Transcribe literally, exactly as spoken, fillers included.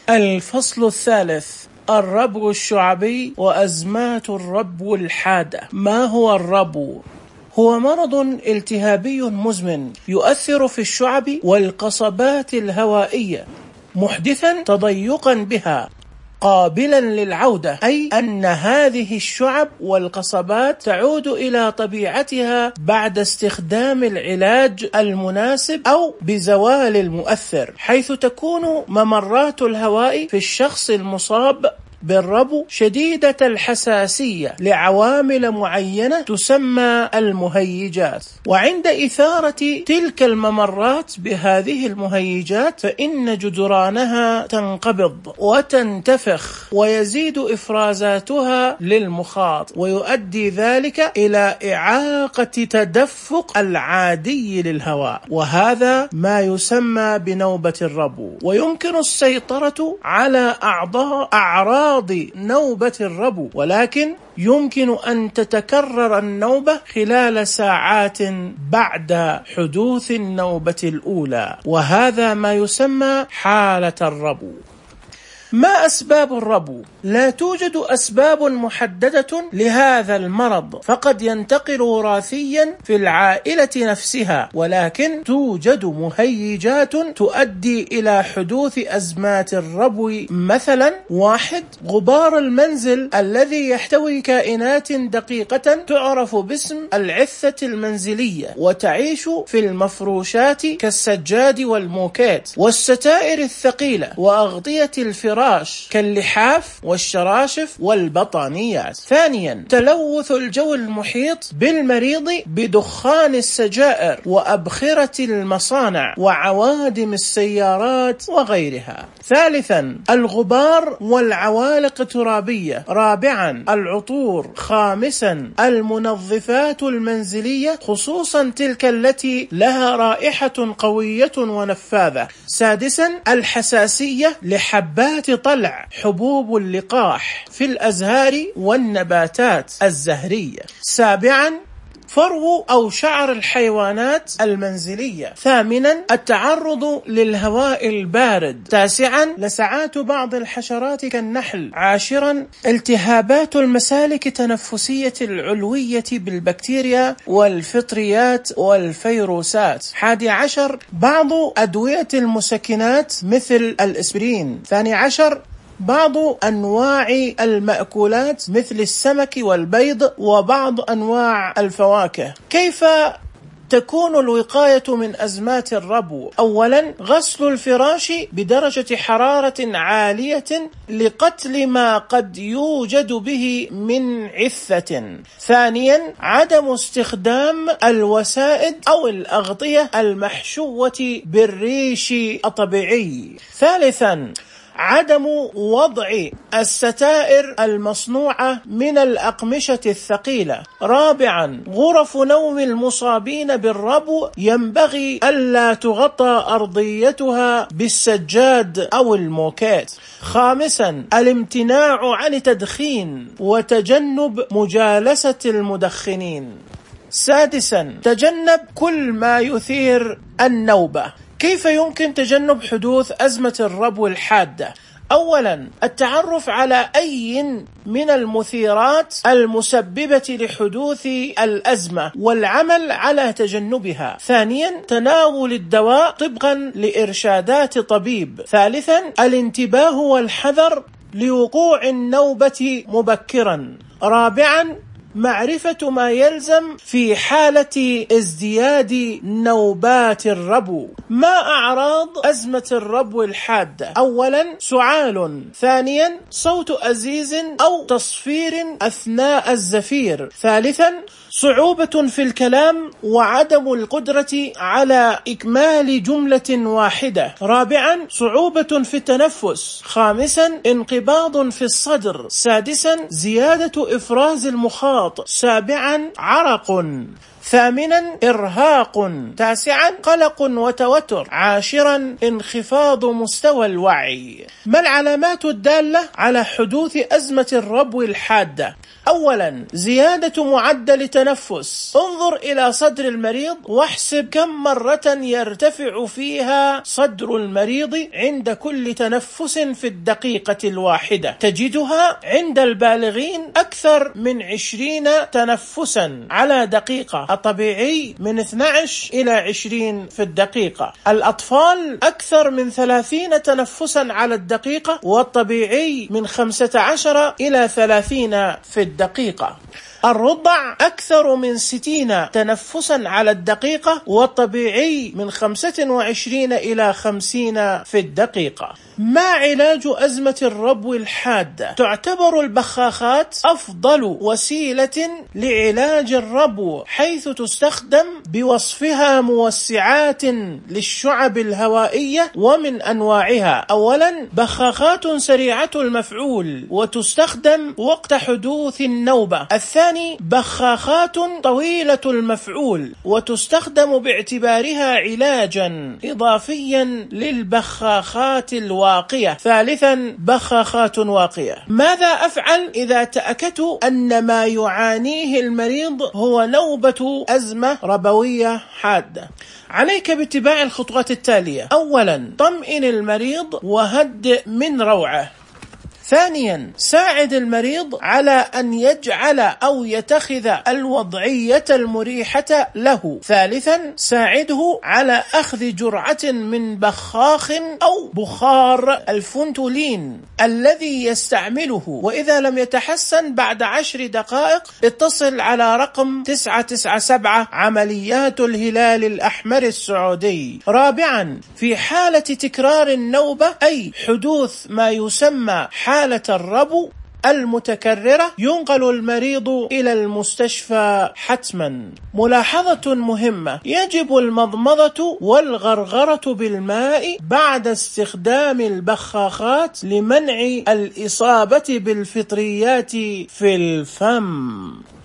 الفصل الثالث: الربو الشعبي وأزمات الربو الحادة. ما هو الربو؟ هو مرض التهابي مزمن يؤثر في الشعب والقصبات الهوائية، محدثا تضيقا بها قابلا للعودة، أي أن هذه الشعب والقصبات تعود إلى طبيعتها بعد استخدام العلاج المناسب أو بزوال المؤثر، حيث تكون ممرات الهواء في الشخص المصاب بالربو شديدة الحساسية لعوامل معينة تسمى المهيجات، وعند إثارة تلك الممرات بهذه المهيجات فإن جدرانها تنقبض وتنتفخ ويزيد إفرازاتها للمخاط، ويؤدي ذلك إلى إعاقة تدفق العادي للهواء، وهذا ما يسمى بنوبة الربو. ويمكن السيطرة على أعضاء أعراض نوبة الربو، ولكن يمكن أن تتكرر النوبة خلال ساعات بعد حدوث النوبة الأولى، وهذا ما يسمى حالة الربو. ما أسباب الربو؟ لا توجد أسباب محددة لهذا المرض، فقد ينتقل وراثيا في العائلة نفسها، ولكن توجد مهيجات تؤدي إلى حدوث أزمات الربو. مثلا: واحد، غبار المنزل الذي يحتوي كائنات دقيقة تعرف باسم العثة المنزلية، وتعيش في المفروشات كالسجاد والموكيت والستائر الثقيلة وأغطية الفراش كاللحاف والشراشف والبطانيات. ثانيا، تلوث الجو المحيط بالمريض بدخان السجائر وأبخرة المصانع وعوادم السيارات وغيرها. ثالثا، الغبار والعوالق الترابية. رابعا، العطور. خامسا، المنظفات المنزلية، خصوصا تلك التي لها رائحة قوية ونفاذة. سادسا، الحساسية لحبات طلع حبوب اللقاح في الأزهار والنباتات الزهرية. سابعا، فرو أو شعر الحيوانات المنزلية. ثامنا، التعرض للهواء البارد. تاسعا، لسعات بعض الحشرات كالنحل. عاشرا، التهابات المسالك التنفسية العلوية بالبكتيريا والفطريات والفيروسات. حادي عشر، بعض أدوية المسكنات مثل الإسبرين. ثاني عشر، بعض أنواع المأكولات مثل السمك والبيض وبعض أنواع الفواكه. كيف تكون الوقاية من أزمات الربو؟ أولا، غسل الفراش بدرجة حرارة عالية لقتل ما قد يوجد به من عثة. ثانيا، عدم استخدام الوسائد أو الأغطية المحشوة بالريش الطبيعي. ثالثا، عدم وضع الستائر المصنوعة من الأقمشة الثقيلة. رابعا، غرف نوم المصابين بالربو ينبغي ألا تغطى أرضيتها بالسجاد أو الموكيت. خامسا، الامتناع عن التدخين وتجنب مجالسة المدخنين. سادسا، تجنب كل ما يثير النوبة. كيف يمكن تجنب حدوث أزمة الربو الحادة؟ أولا، التعرف على أي من المثيرات المسببة لحدوث الأزمة والعمل على تجنبها. ثانيا، تناول الدواء طبقا لإرشادات طبيب. ثالثا، الانتباه والحذر لوقوع النوبة مبكرا. رابعا، معرفة ما يلزم في حالة ازدياد نوبات الربو. ما أعراض أزمة الربو الحادة؟ أولا، سعال. ثانيا، صوت أزيز أو تصفير أثناء الزفير. ثالثا، صعوبة في الكلام وعدم القدرة على إكمال جملة واحدة. رابعا، صعوبة في التنفس. خامسا، انقباض في الصدر. سادسا، زيادة إفراز المخاط. سابعا، عرق. ثامنا إرهاق. تاسعا قلق وتوتر. عاشرا انخفاض مستوى الوعي. ما العلامات الدالة على حدوث أزمة الربو الحادة؟ أولا زيادة معدل تنفس. انظر إلى صدر المريض واحسب كم مرة يرتفع فيها صدر المريض عند كل تنفس في الدقيقة الواحدة. تجدها عند البالغين أكثر من عشرين تنفسا على دقيقة، الطبيعي من اثني عشر إلى عشرين في الدقيقة. الأطفال أكثر من ثلاثين تنفسا على الدقيقة، والطبيعي من خمسة عشر إلى ثلاثين في الدقيقة. الرضع أكثر من ستين تنفسا على الدقيقة، والطبيعي من خمسة وعشرين إلى خمسين في الدقيقة. ما علاج أزمة الربو الحادة؟ تعتبر البخاخات أفضل وسيلة لعلاج الربو، حيث تستخدم بوصفها موسعات للشعب الهوائية ومن أنواعها. أولا بخاخات سريعة المفعول وتستخدم وقت حدوث النوبة. الثاني بخاخات طويلة المفعول وتستخدم باعتبارها علاجا إضافيا للبخاخات الواقية. ثالثا بخاخات واقية. ماذا أفعل إذا تأكدت أن ما يعانيه المريض هو نوبة أزمة ربوية حادة؟ عليك باتباع الخطوات التالية. أولا طمئن المريض وهدئ من روعه. ثانيا ساعد المريض على أن يجعل أو يتخذ الوضعية المريحة له. ثالثا ساعده على أخذ جرعة من بخاخ أو بخار الفنتولين الذي يستعمله، وإذا لم يتحسن بعد عشر دقائق اتصل على رقم تسعة تسعة سبعة عمليات الهلال الأحمر السعودي. رابعا في حالة تكرار النوبة أي حدوث ما يسمى حالة الربو المتكررة ينقل المريض إلى المستشفى حتما. ملاحظة مهمة: يجب المضمضة والغرغرة بالماء بعد استخدام البخاخات لمنع الإصابة بالفطريات في الفم.